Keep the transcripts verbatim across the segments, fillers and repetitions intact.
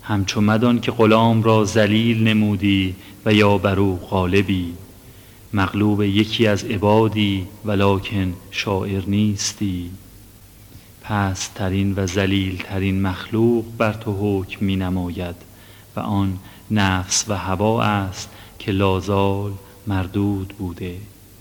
همچو مدان که غلام را ذلیل نمودی و یا برو غالبی. مغلوب یکی از عبادی ولکن شاعر نیستی. پست ترین و ذلیل ترین مخلوق بر تو حکم می نماید و آن نفس و هوا است که لازال مردود بوده.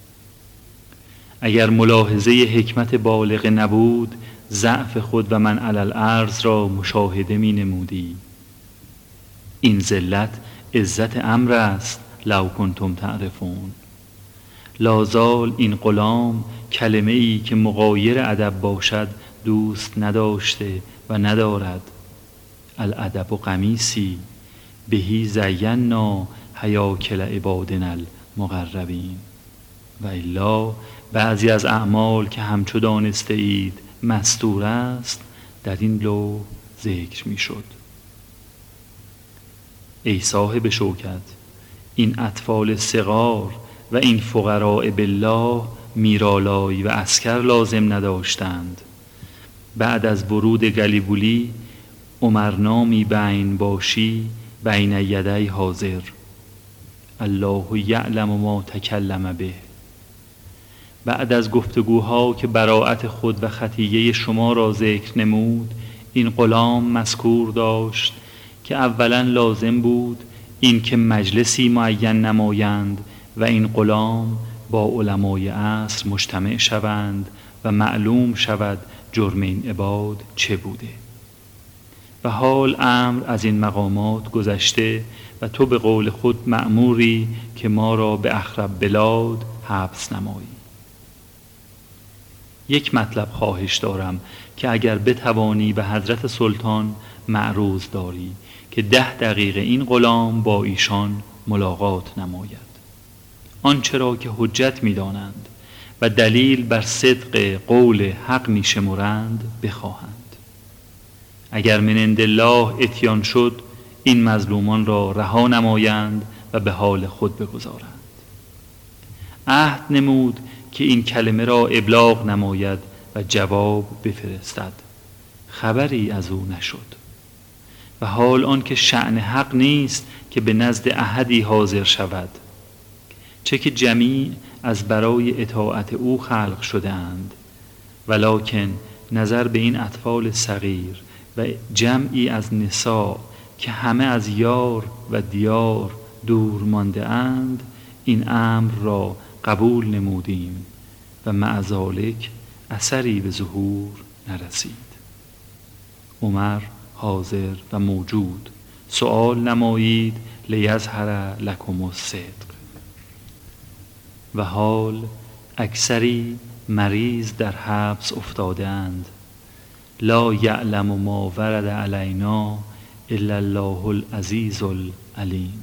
اگر ملاحظه حکمت بالغ نبود، ضعف خود و من علی الارض را مشاهده می نمودی. این ذلت عزت امر است لو کنتم تعرفون. لازال این غلام کلمه ای که مغایر ادب باشد دوست نداشته و ندارد. الادب قمیسی بهی زینا هیاکل عبادنا المقربین. و الا بعضی از اعمال که همچو دانسته اید مستور است در این لوح ذکر می شد. ای صاحب شوکت، این اطفال صغار و این فقراء بالله میرالای و عسکر لازم نداشتند. بعد از ورود گلیبولی عمرنامی بین باشی بین یدی حاضر. الله یعلم ما تکلم به. بعد از گفتگوها که براءت خود و خطیه شما را ذکر نمود، این غلام مذکور داشت که اولا لازم بود این که مجلسی معین نمایند و این غلام با علمای عصر مجتمع شوند و معلوم شود جرم این عباد چه بوده. و حال امر از این مقامات گذشته و تو به قول خود مأموری که ما را به اخرب بلاد حبس نمایی. یک مطلب خواهش دارم که اگر بتوانی به حضرت سلطان معروض داری که ده دقیقه این غلام با ایشان ملاقات نماید. آنچه را که حجت می دانند و دلیل بر صدق قول حق می شمرند بخواهند. اگر من عند الله اتیان شد این مظلومان را رها نمایند و به حال خود بگذارند. عهد نمود که این کلمه را ابلاغ نماید و جواب بفرستد. خبری از او نشد. و حال آن که شأن حق نیست که به نزد احدی حاضر شود، چه که جمیع از برای اطاعت او خلق شده اند، ولکن نظر به این اطفال صغیر و جمعی از نساء که همه از یار و دیار دور مانده اند، این امر را قبول نمودیم و مع ذالک اثری به ظهور نرسید. عمر حاضر و موجود، سؤال نمایید لیظهر لکم الصدق. و حال اکثری مریض در حبس افتاده اند. لا یعلم ما ورد علینا الا الله العزیز العلیم.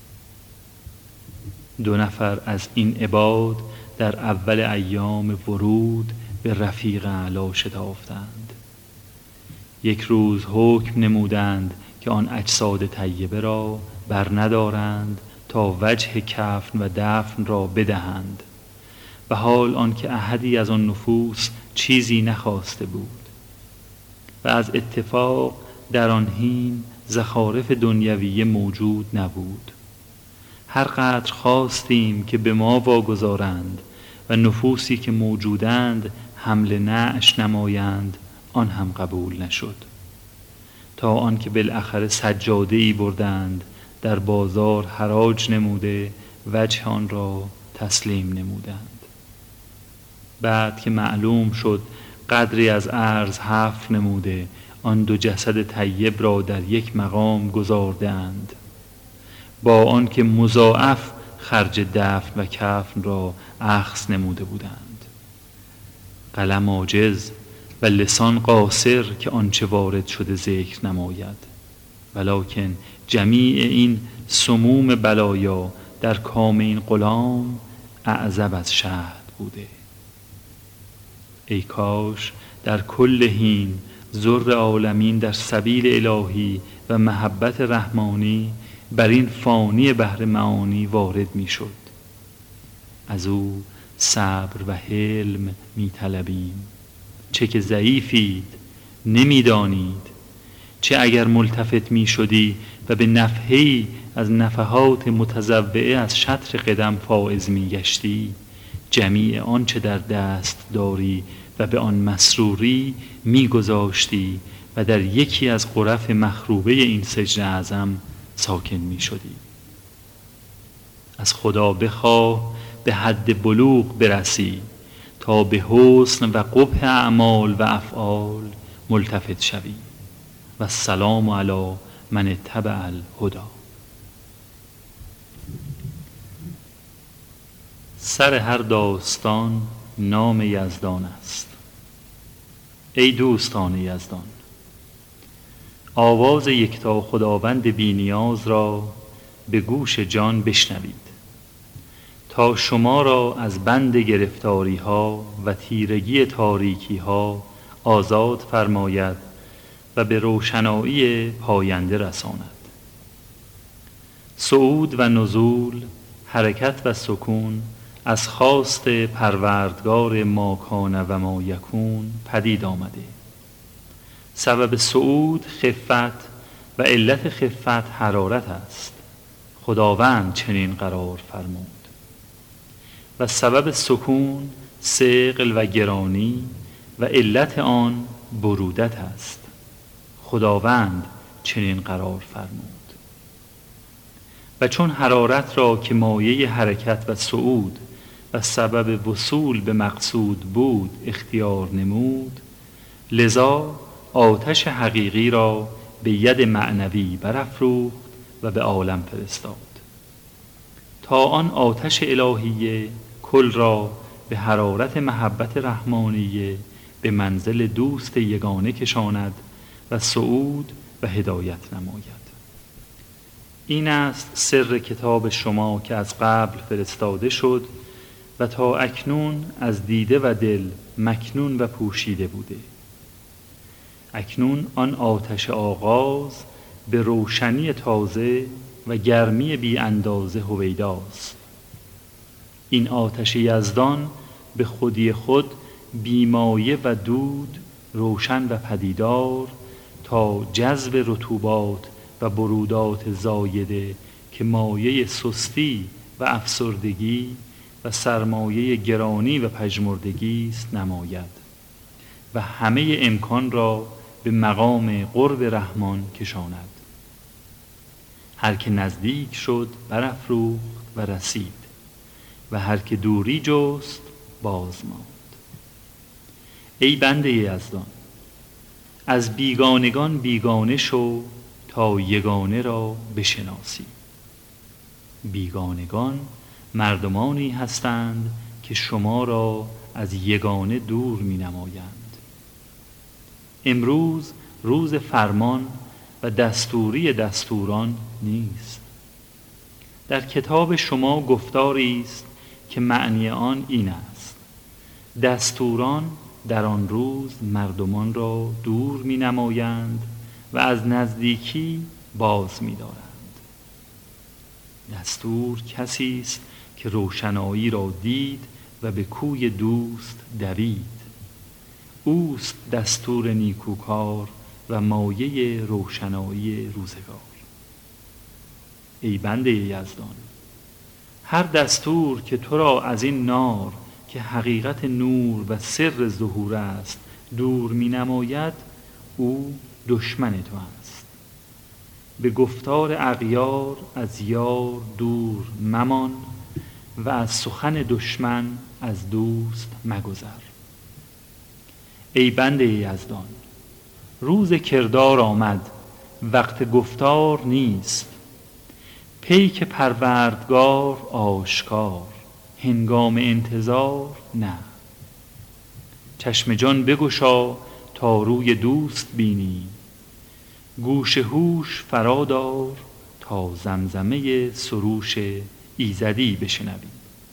دو نفر از این عباد در اول ایام ورود به رفیق اعلی شتافتند. یک روز حکم نمودند که آن اجساد طیبه را بر ندارند تا وجه کفن و دفن را بدهند، و حال آن که احدی از آن نفوس چیزی نخواسته بود. و از اتفاق در آن حین زخارف دنیویه موجود نبود. هر قدر خواستیم که به ما واگذارند و نفوسی که موجودند حمل نعش نمایند، آن هم قبول نشد. تا آن که بالاخره سجاده‌ای بردند در بازار حراج نموده وجه آن را تسلیم نمودند. بعد که معلوم شد قدری از ارز حفر نموده، آن دو جسد طیب را در یک مقام گذارده اند، با آن که مضاعف خرج دفن و کفن را اخذ نموده بودند. قلم عاجز و لسان قاصر که آنچه وارد شده ذکر نماید، ولکن جمیع این سموم بلایا در کام این غلام اعزب از شهد بوده. ای کاش در کل حین ذر عالمین در سبیل الهی و محبت رحمانی بر این فانی بحر معانی وارد می شد. از او صبر و حلم می طلبیم. چه که ضعیفید نمی دانید، چه اگر ملتفت می شدی و به نفحه‌ای از نفحات متزوعه از شطر قدم فائز می گشتی، جمیع آنچه در دست داری و به آن مسروری می گذاشتی و در یکی از غرف مخروبه این سجن اعظم ساکن می شدی. از خدا بخواه به حد بلوغ برسی تا به حسن و قبح اعمال و افعال ملتفت شوی. و السلام علی من اتبع الهدی. سر هر داستان نام یزدان است. ای دوستان یزدان، آواز یکتا خداوند بی نیاز را به گوش جان بشنوید تا شما را از بند گرفتاری ها و تیرگی تاریکی ها آزاد فرماید و به روشنایی پاینده رساند. صعود و نزول، حرکت و سکون از خواست پروردگار ما کان و ما یکون پدید آمده. سبب صعود خفت و علت خفت حرارت است. خداوند چنین قرار فرمود. و سبب سکون ثقل و گرانی و علت آن برودت است. خداوند چنین قرار فرمود. و چون حرارت را که مایه حرکت و صعود و سبب وصول به مقصود بود اختیار نمود، لذا آتش حقیقی را به ید معنوی برافروخت و به عالم فرستاد تا آن آتش الهیه کل را به حرارت محبت رحمانیه به منزل دوست یگانه کشاند و صعود و هدایت نماید. این است سر کتاب شما که از قبل فرستاده شد و تا اکنون از دیده و دل مکنون و پوشیده بوده. اکنون آن آتش آغاز به روشنی تازه و گرمی بی اندازه هویداست. این آتش یزدان به خودی خود بیمایه و دود روشن و پدیدار تا جذب رطوبات و برودات زایده که مایه سستی و افسردگی و سرمایه گرانی و پژمردگی است نماید و همه امکان را به مقام قرب رحمان کشاند. هر که نزدیک شد برافروخت و رسید و هر که دوری جست باز ماند. ای بنده یزدان، از بیگانگان بیگانه شو تا یگانه را بشناسی. بیگانگان مردمانی هستند که شما را از یگانه دور می نمایند. امروز روز فرمان و دستوری دستوران نیست. در کتاب شما گفتاری است که معنی آن این است: دستوران در آن روز مردمان را دور می نمایند و از نزدیکی باز می دارند. دستور کسی است که روشنایی را دید و به کوی دوست دوید. اوست دستور نیکوکار و مایه روشنایی روزگار. ای بنده یزدان، هر دستور که تو را از این نار که حقیقت نور و سر ظهور است دور می نماید، او دشمن تو است. به گفتار اغیار از یار دور ممان و از سخن دشمن از دوست مگذر. ای بنده یزدان، روز کردار آمد، وقت گفتار نیست. پیک پروردگار آشکار، هنگام انتظار نه. چشم جان بگشا تا روی دوست بینی، گوش هوش فرادار تا زمزمه سروش ایزدی بشنوی.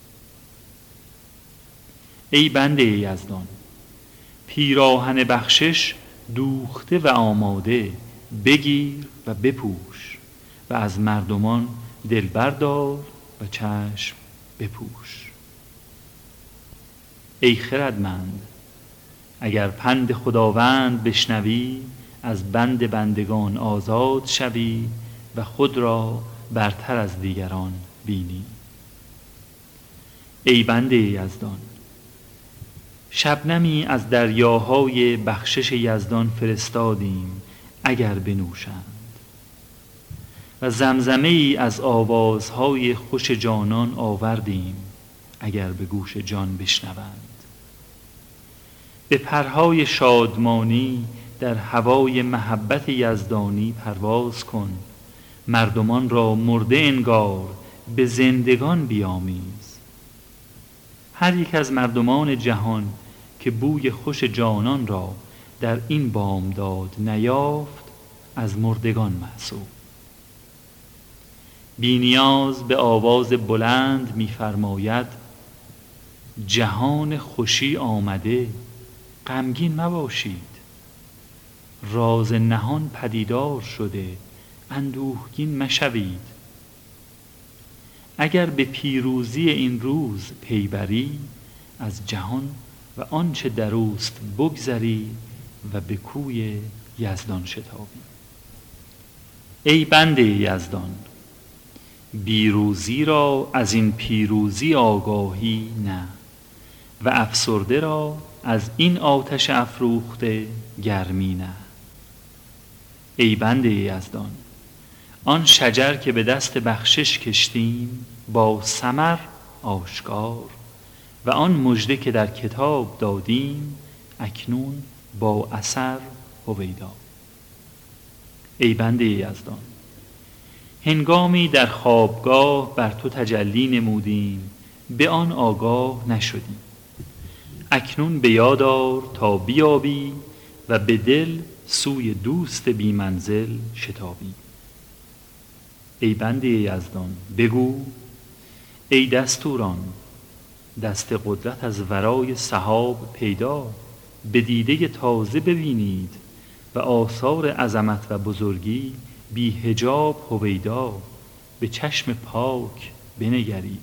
ای بنده یزدان، پیراهن بخشش دوخته و آماده بگیر و بپوش و از مردمان دل بردار و چشم بپوش. ای خردمند، اگر پند خداوند بشنوی از بند بندگان آزاد شوی و خود را برتر از دیگران بینی. ای بنده یزدان، شبنمی از دریاهای بخشش یزدان فرستادیم اگر بنوشند، و زمزمه ای از آوازهای خوش جانان آوردیم اگر به گوش جان بشنوند. به پرهای شادمانی در هوای محبت یزدانی پرواز کن، مردمان را مرده انگار به زندگان بیامیز. هر یک از مردمان جهان که بوی خوش جانان را در این بامداد نیافت از مردگان محسوب. بی نیاز به آواز بلند می‌فرماید جهان خوشی آمده، غمگین مباشید. راز نهان پدیدار شده، اندوهگین مشوید. اگر به پیروزی این روز پی بری، از جهان و آنچه در اوست بگذری و به کوی یزدان شتابی. ای بنده یزدان، بیروزی را از این پیروزی آگاهی نه، و افسرده را از این آتش افروخته گرمی نه. ای بنده یزدان، آن شجر که به دست بخشش کشتیم با ثمر آشکار، و آن مژده که در کتاب دادیم اکنون با اثر هویدا. ای بنده یزدان، هنگامی در خوابگاه بر تو تجلی نمودیم، به آن آگاه نشدی. اکنون به یاد آر تا بیابی و به دل سوی دوست بی منزل شتابی. ای بنده یزدان بگو، ای دستوران، دست قدرت از ورای سحاب پیدا، به دیده تازه ببینید و آثار عظمت و بزرگی بی حجاب هویدا به چشم پاک بنگرید.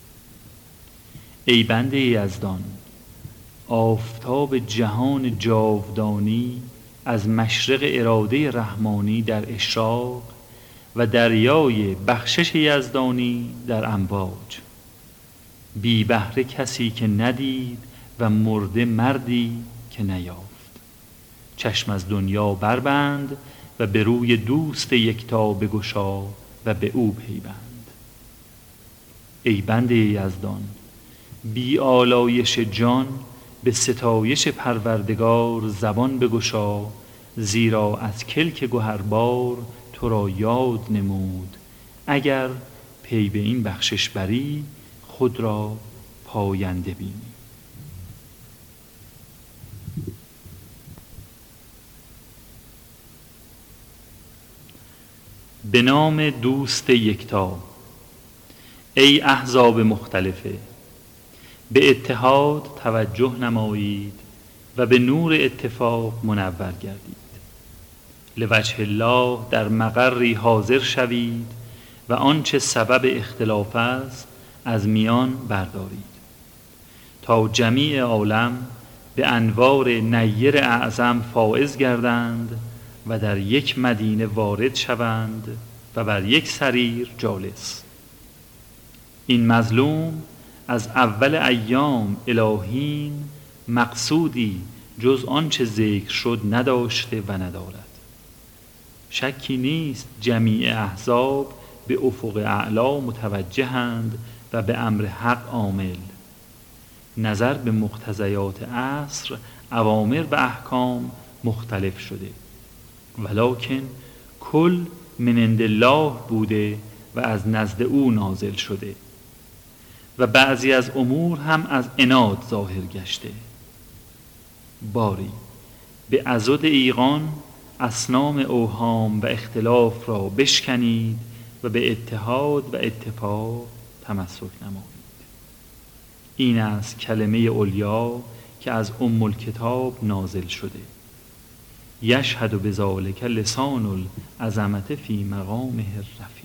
ای بنده یزدان، آفتاب جهان جاودانی از مشرق اراده رحمانی در اشراق و دریای بخشش یزدانی در امواج. بی بهره کسی که ندید و مرده مردی که نیافت. چشم از دنیا بربند و به روی دوست یکتا بگشا و به او پیوند. ای بنده یزدان، بی آلایش جان به ستایش پروردگار زبان بگشا، زیرا از کلک گوهربار تو را یاد نمود. اگر پی به این بخشش بری، خود را پاینده بینی. به نام دوست یکتا. ای احزاب مختلفه، به اتحاد توجه نمایید و به نور اتفاق منور گردید. لوجه الله در مقری حاضر شوید و آنچه سبب اختلاف است از میان بردارید، تا جمیع عالم به انوار نیر اعظم فائز گردند و در یک مدینه وارد شوند و بر یک سریر جالس. این مظلوم از اول ایام الهین مقصودی جز آنچه ذکر شد نداشته و ندارد. شکی نیست جمیع احزاب به افق اعلا متوجهند و به امر حق عامل. نظر به مقتضیات عصر اوامر و احکام مختلف شده، ولکن کل من عند الله بوده و از نزد او نازل شده، و بعضی از امور هم از عناد ظاهر گشته. باری به عضد ایقان اصنام اوهام و اختلاف را بشکنید و به اتحاد و اتفاق تمسک نمایید. این است کلمه علیا که از ام الکتاب نازل شده. یشهد بذالک لسان العظمت فی مقامه الرفیع.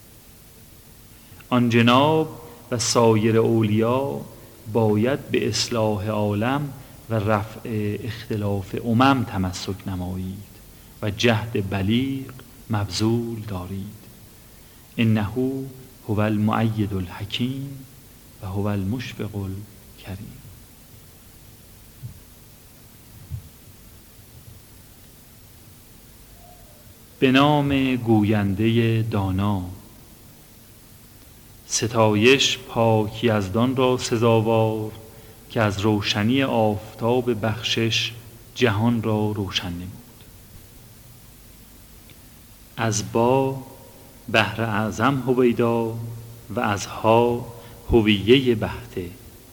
آن جناب و سایر اولیا باید به اصلاح عالم و رفع اختلاف امم تمسک نمایید و جهد بلیغ مبذول دارید. انه هو المؤید الحکیم و هو المشفق الکریم. به نام گوینده دانا. ستایش پاک یزدان را سزاوار که از روشنی آفتاب بخشش جهان را روشن نمود. از با بحر اعظم هویدا و از ها هویه بهته.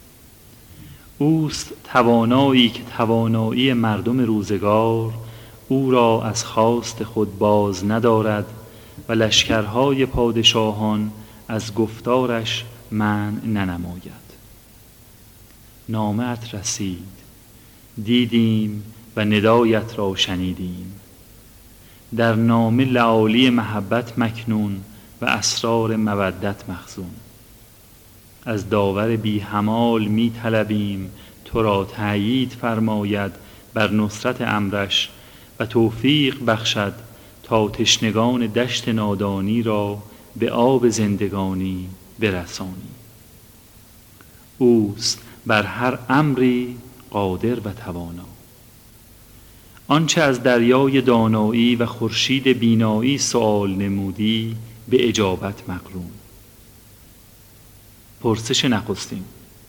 اوست توانایی که توانایی مردم روزگار او را از خواست خود باز ندارد و لشکرهای پادشاهان از گفتارش منع ننماید. نامه ات رسید، دیدیم و ندایت را شنیدیم. در نامه لعالی محبت مکنون و اسرار مودت مخزون. از داور بی همال می طلبیم تو را تأیید فرماید بر نصرت امرش و توفیق بخشد تا تشنگان دشت نادانی را به آب زندگانی برسانی. اوست بر هر امری قادر و توانا. آنچه از دریای دانایی و خورشید بینایی سؤال نمودی به اجابت مقرون. پرسش نخستین.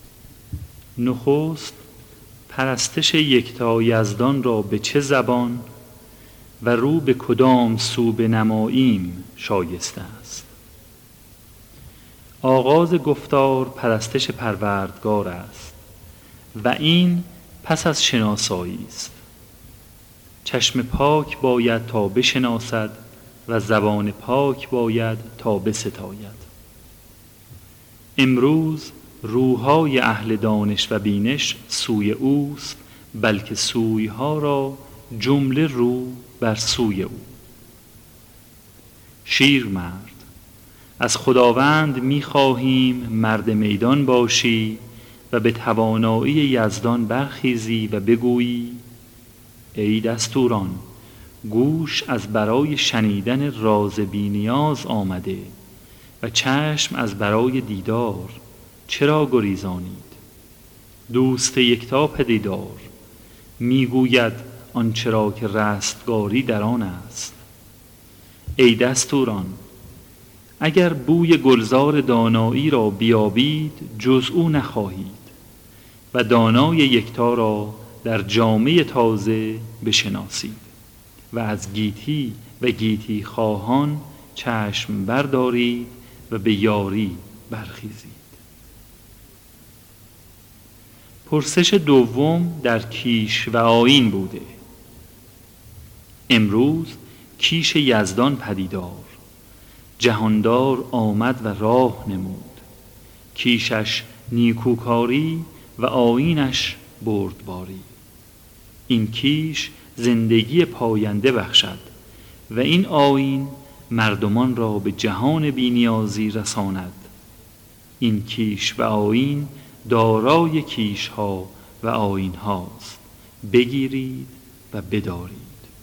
نخست پرستش یکتا یزدان را به چه زبان و رو به کدام سو بنماییم شایسته است؟ آغاز گفتار پرستش پروردگار است و این پس از شناسایی است. چشم پاک باید تا بشناسد و زبان پاک باید تا بستاید. امروز روح‌های اهل دانش و بینش سوی اوست، بلکه سوی‌ها را جمله رو بر سوی او. شیرمرد، از خداوند می‌خواهیم مرد میدان باشی و به توانایی یزدان برخیزی و بگویی ای دستوران، گوش از برای شنیدن راز بی‌نیاز آمده و چشم از برای دیدار، چرا گریزانید؟ دوست یکتا پدیدار میگوید آنچه را که رستگاری در آن است. ای دستوران، اگر بوی گلزار دانایی را بیابید جز او نخواهید و دانای یکتا را در جامعه تازه بشناسید و از گیتی و گیتی خواهان چشم بردارید و به یاری برخیزید. پرسش دوم در کیش و آیین بوده. امروز کیش یزدان پدیدار، جهاندار آمد و راه نمود. کیشش نیکوکاری و آیینش بردباری. این کیش زندگی پاینده بخشد و این آیین مردمان را به جهان بی‌نیازی رساند. این کیش و آیین دارای کیش ها و آیین هاست. بگیرید و بدارید.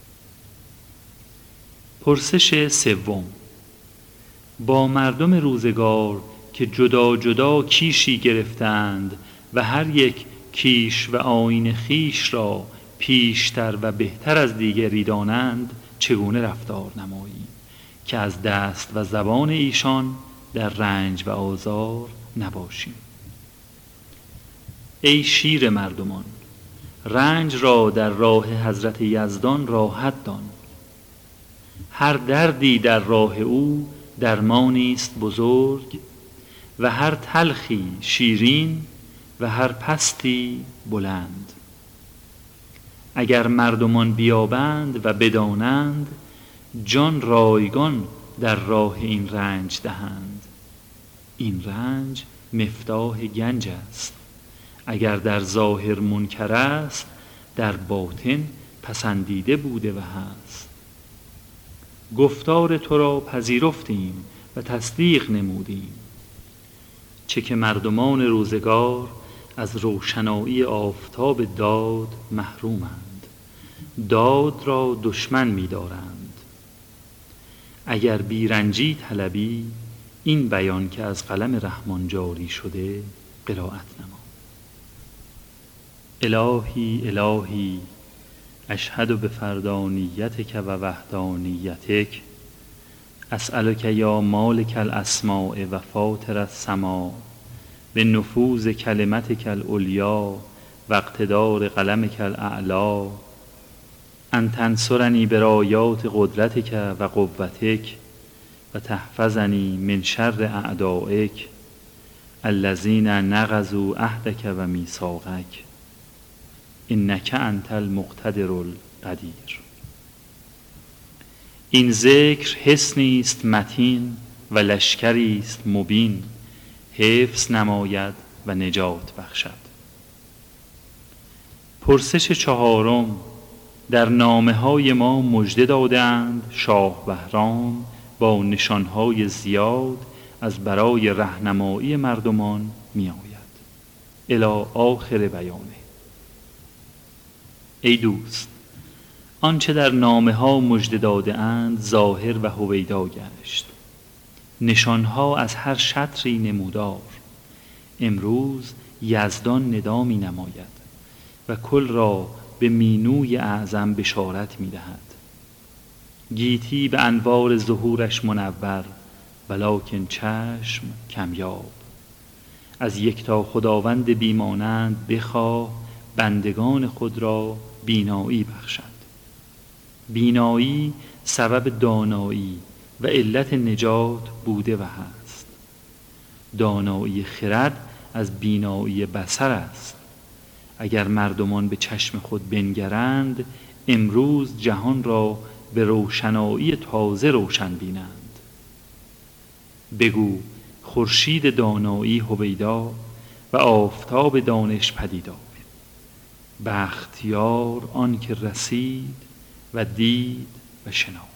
پرسش سوم. با مردم روزگار که جدا جدا کیشی گرفتند و هر یک کیش و آیین خیش را پیشتر و بهتر از دیگری دانند چگونه رفتار نماییم که از دست و زبان ایشان در رنج و آزار نباشیم؟ ای شیر مردمان، رنج را در راه حضرت یزدان راحت دان. هر دردی در راه او درمانی است بزرگ و هر تلخی شیرین و هر پستی بلند. اگر مردمان بیابند و بدانند جان رایگان در راه این رنج دهند. این رنج مفتاح گنج است. اگر در ظاهر منکر است در باطن پسندیده بوده و هست. گفتار تو را پذیرفتیم و تصدیق نمودیم. چه که مردمان روزگار از روشنایی آفتاب داد محرومند داد را دشمن می دارند. اگر بیرنجی طلبی این بیان که از قلم رحمان جاری شده قرائت نما. الهی الهی اشهد بفردانیتک و وحدانیتک، اسألک یا مالک الاسماء و فاطر السماء به نفوذ کلمتک العلیا و اقتدار قلمک الاعلی ان تنصرنی برایات قدرتک و قوتک و تحفظنی من شر اعدائک الذین نقضوا عهدک و میثاقک انک انت المقتدر القدیر. این ذکر حصنی است متین و لشکری است مبین، حفظ نماید و نجات بخشد. پرسش چهارم: در نامه های ما مژده دادند شاه بهرام با نشانهای زیاد از برای راهنمایی مردمان می آید. الی آخر بیانه. ای دوست، آنچه در نامه ها مژده داده اند ظاهر و هویدا گشت، نشانها از هر شطری نمودار. امروز یزدان ندا می نماید و کل را به مینوی اعظم بشارت می دهد. گیتی به انوار ظهورش منور ولکن چشم کمیاب. از یکتا خداوند بیمانند بخواه بندگان خود را بینایی بخشد. بینایی سبب دانایی و علت نجات بوده و هست. دانایی خرد از بینایی بصر است. اگر مردمان به چشم خود بنگرند امروز جهان را به روشنایی تازه روشن بینند. بگو خورشید دانایی هویدا و آفتاب دانش پدیدار. بختیار آن که رسید و دید و شناخت.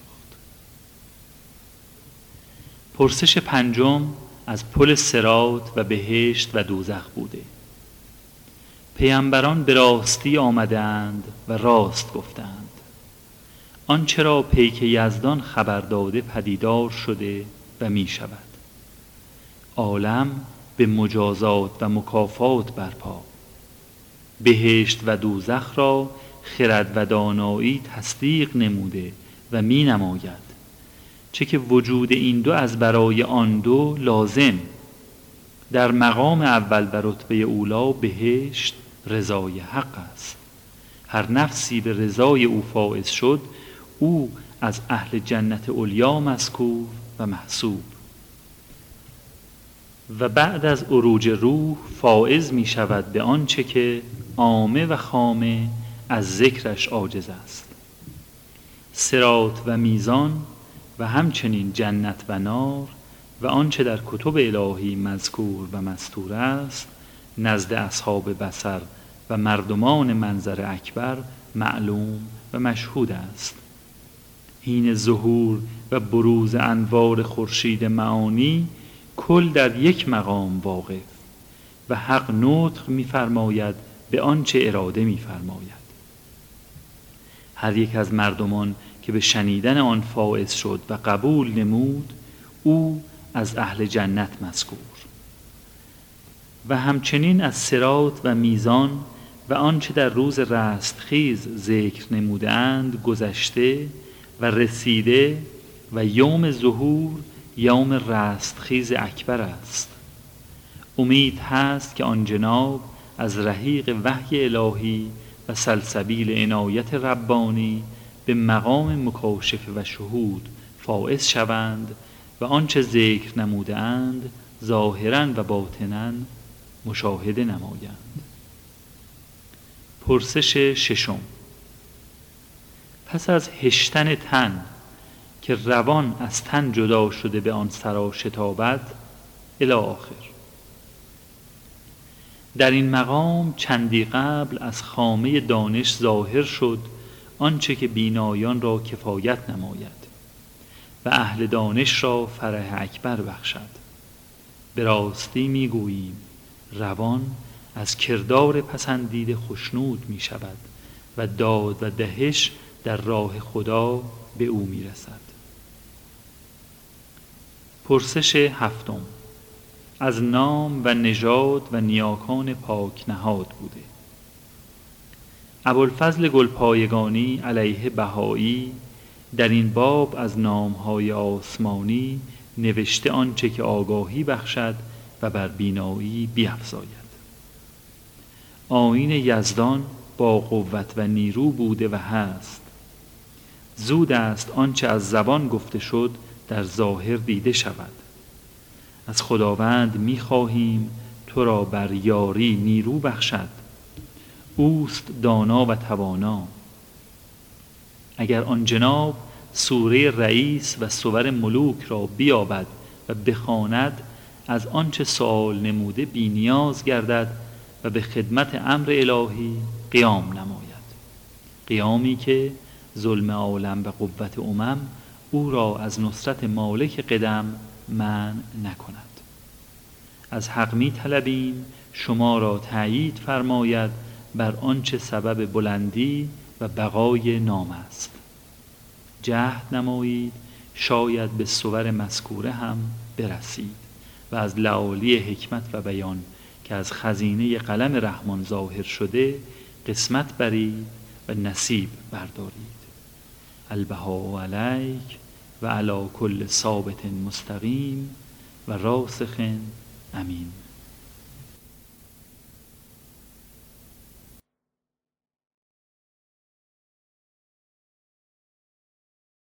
پرسش پنجم از پل صراط و بهشت و دوزخ بوده. پیامبران به راستی آمدند و راست گفتند. آنچه را پیک یزدان خبر داده پدیدار شده و می شود. عالم به مجازات و مکافات برپا. بهشت و دوزخ را خرد و دانایی تصدیق نموده و می نماید، چه که وجود این دو از برای آن دو لازم. در مقام اول و رتبه اولا بهشت رضای حق است. هر نفسی به رضای او فائز شد او از اهل جنت علیا مذکور و محسوب و بعد از عروج روح فائز می شود به آنچه که عامه و خامه از ذکرش عاجز است. صراط و میزان و همچنین جنت و نار و آنچه در کتب الهی مذکور و مستور است نزد اصحاب بصر و مردمان منظر اکبر معلوم و مشهود است. حین ظهور و بروز انوار خورشید معانی کل در یک مقام واقف و حق نطق می‌فرماید به آنچه اراده می‌فرماید. هر یک از مردمان که به شنیدن آن فائز شد و قبول نمود او از اهل جنت مذکور و همچنین از صراط و میزان و آنچه در روز رستخیز ذکر نمودند گذشته و رسیده و یوم ظهور یوم رستخیز اکبر است. امید هست که آن جناب از رحیق وحی الهی و سلسبیل عنایت ربانی به مقام مکاشفه و شهود فائز شوند و آنچه ذکر نمودند ظاهراً و باطناً مشاهده نمایند. پرسش ششم: پس از هشتن تن که روان از تن جدا شده به آن سرا شتابد الی آخر. در این مقام چندی قبل از خامه دانش ظاهر شد آنچه که بینایان را کفایت نماید و اهل دانش را فرح اکبر بخشد. به راستی می گوییم روان از کردار پسندیده خشنود می شود و داد و دهش در راه خدا به او میرسد. پرسش هفتم: از نام و نژاد و نیاکان پاک نهاد بوده. ابوالفضل گلپایگانی علیه بهایی در این باب از نامهای آسمانی نوشته آنچه که آگاهی بخشد و بر بینایی بیفزاید. آیین یزدان با قوت و نیرو بوده و هست. زود است آنچه از زبان گفته شد در ظاهر دیده شود. از خداوند می خواهیم تو را بر یاری نیرو بخشد. اوست دانا و توانا. اگر آن جناب سوره رئیس و صور ملوک را بیابد و بخواند، از آنچه سؤال نموده بی نیاز گردد و به خدمت امر الهی قیام نماید. قیامی که ظلم عالم و قوت امم او را از نصرت مالک قدم منع نکند. از حق می طلبیم شما را تأیید فرماید بر آنچه سبب بلندی و بقای نام است. جهد نمایید شاید به صور مذکوره هم برسید و از لعالی حکمت و بیان که از خزینه قلم رحمان ظاهر شده قسمت برید و نصیب بردارید. البهاء علیک و علی کل ثابت مستقیم و راسخ امین.